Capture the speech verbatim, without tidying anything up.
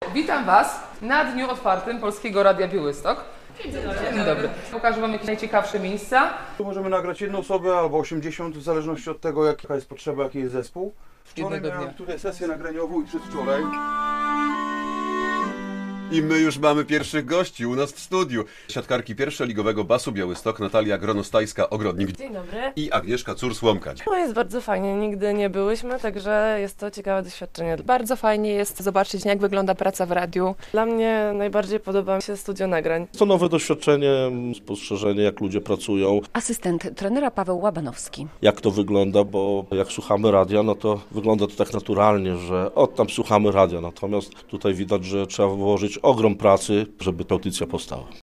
Witam Was na dniu otwartym Polskiego Radia Białystok. Dzień dobry. Dzień dobry. Pokażę Wam jakieś najciekawsze miejsca. Tu możemy nagrać jedną osobę albo osiemdziesiąt, w zależności od tego, jaka jest potrzeba, jaki jest zespół. Wczoraj Jednego miałem dnia. tutaj sesję nagraniową i przedwczoraj. I my już mamy pierwszych gości u nas w studiu. Siatkarki pierwszoligowego Basu Białystok Natalia Gronostajska-Ogrodnik Dzień dobry. i Agnieszka Cur-Słomkać. No jest bardzo fajnie, nigdy nie byłyśmy, także jest to ciekawe doświadczenie. Bardzo fajnie jest zobaczyć, jak wygląda praca w radiu. Dla mnie najbardziej podoba mi się studio nagrań. To nowe doświadczenie, spostrzeżenie, jak ludzie pracują, Asystent trenera Paweł Łabanowski. jak to wygląda, bo jak słuchamy radia, no to wygląda to tak naturalnie, że od tam słuchamy radia, natomiast tutaj widać, że trzeba włożyć ogrom pracy, żeby ta audycja powstała.